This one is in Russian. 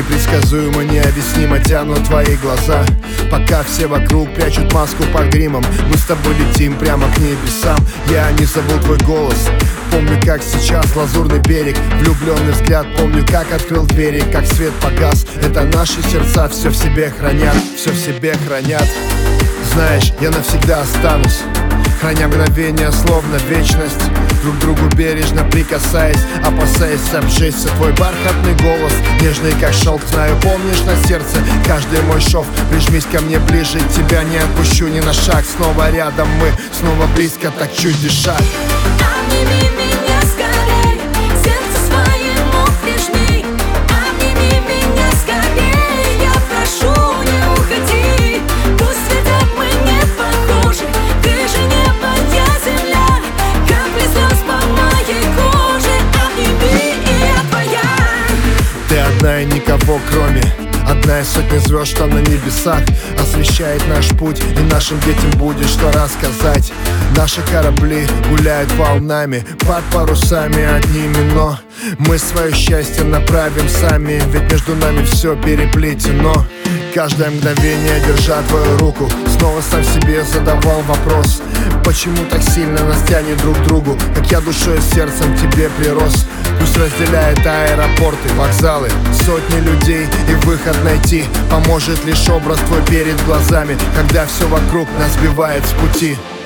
Непредсказуемо, необъяснимо тянут твои глаза. Пока все вокруг прячут маску под гримом, мы с тобой летим прямо к небесам. Я не забыл твой голос, помню как сейчас лазурный берег. Влюбленный взгляд, помню как открыл двери, как свет погас. Это наши сердца все в себе хранят, все в себе хранят. Знаешь, я навсегда останусь, храня мгновение, словно вечность. Друг другу бережно прикасаясь, опасаясь обжечься. Твой бархатный голос, нежный как шелк, знаю, помнишь на сердце каждый мой шов. Прижмись ко мне ближе, тебя не отпущу ни на шаг. Снова рядом мы, снова близко, так чуть дыша. Обними меня скорей, сердце своему прижми. Обними меня скорей, я прошу, не уходи. Пусть цветет мы не похожи, ты же небо, я земля. Капли слез по моей коже, обними, и я твоя. Ты одна и никого кроме, одна из сотни звезд, что на небесах освещает наш путь, и нашим детям будет что рассказать. Наши корабли гуляют волнами под парусами одними, но мы свое счастье направим сами, ведь между нами все переплетено. Каждое мгновение, держа твою руку, снова сам себе задавал вопрос: почему так сильно нас тянет друг к другу, как я душой и сердцем тебе прирос. Пусть разделяет аэропорты, вокзалы, сотни людей, и выход найти поможет лишь образ твой перед глазами, когда все вокруг нас сбивает с пути.